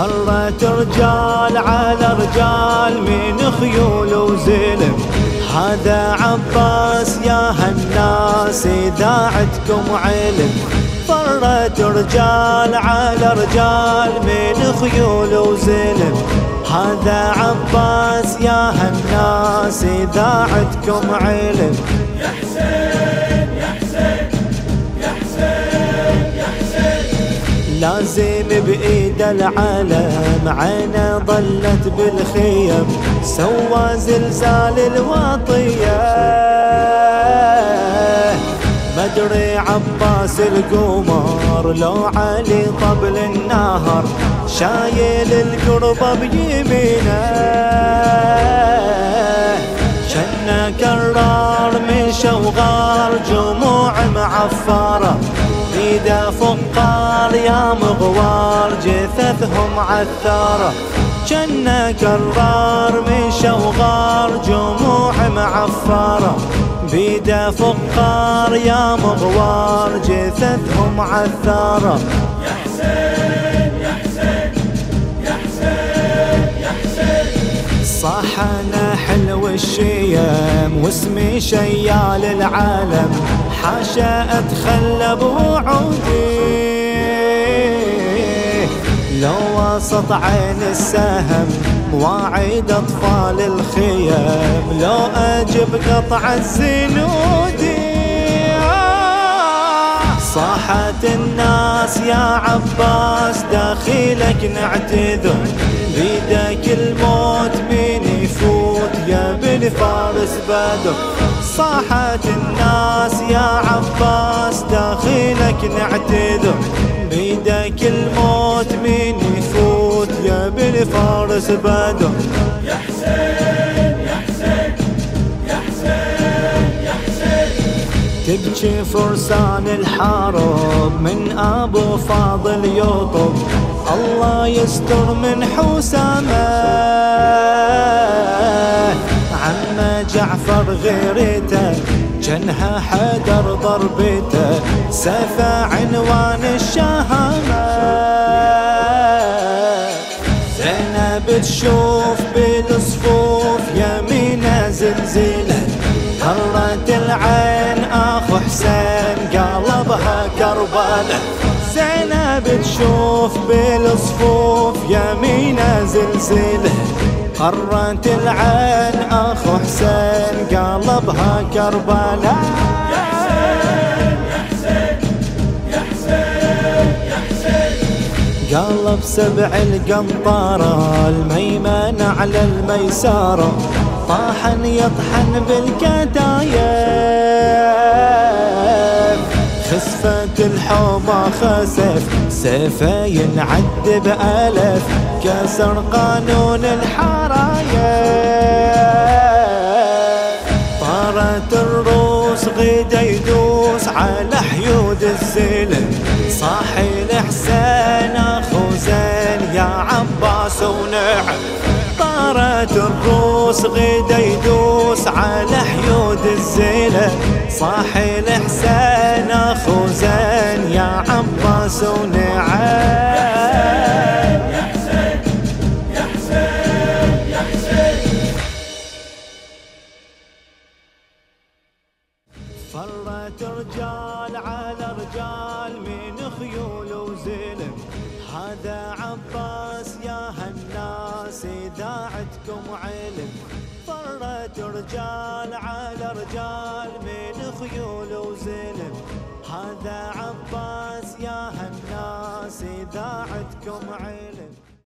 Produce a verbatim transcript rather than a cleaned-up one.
فرت رجال على رجال من خيول وزلم. هذا عباس يا هالناس إذا عدكم علم. فرت رجال على رجال من خيول وزلم. هذا عباس يا هالناس إذا عدكم علم. يا حسين يا حسين يا حسين يا حسين لازم بإيد العالم عينه ظلت بالخيم. سوى زلزال الوطية مدري عباس القمر لو علي طبل النهر. شايل القربة بيمينه جنة كرار من شوغار جموع معفرة. بيده فقار يا مغوار جثثهم عثارة. جنة كرار من شوغار جموع معفرة. بيده فقار يا مغوار جثثهم عثارة. يا حسين يا حسين يا حسين يا حسين صاحنا حلو الشيم واسمي شيال العالم. حاشا اتخلى بوعودي لو وسط عين السهم. مواعيد اطفال الخيم لو اجب قطع الزنودي. صاحت الناس يا عباس داخلك نعتذر. بيدك الموت مين يفوت يا بن فارس بدر. صاحت الناس يا عباس داخلك نعتذر. بيدك الموت مين يفوت يا بن فارس بدر. يا حسين يا حسين يا حسين يا حسين تبكي فرسان الحرب من ابو فاضل يطب. الله يستر من حسامه عم جعفر غيرته. جنها حدر ضربته سفى عنوان الشهامة. زينب تشوف بالصفوف يمينه زلزله. هرت العين اخو حسين قلبها كربله. زينب تشوف بالصفوف يمينه زلزله. قرت العين اخو حسين قلبها كربله. يا حسين يا حسين يا حسين يا حسين قلب سبع القنطرة الميمن على الميسارة. طاحن يطحن بالكتايب خسفت الحومة خسف. سيفه ينعد بألف كسر قانون الحرايب. طارت الروس غدا يدوس على حيود الزلم. صاحي الحسين اخو زين يا عباس ونعم. طارت الروس غدا يدوس على حيود الزلم. صاحي الحسين اخو زين يا عباس ونعم. يا حسين يا حسين يا حسين فرت رجال على رجال من خيول وزلم. هذا عباس يا هالناس إذا عدكم علم. فرت رجال على رجال من خيول وزلم. هذا عباس يا هالناس إذا عدكم علم.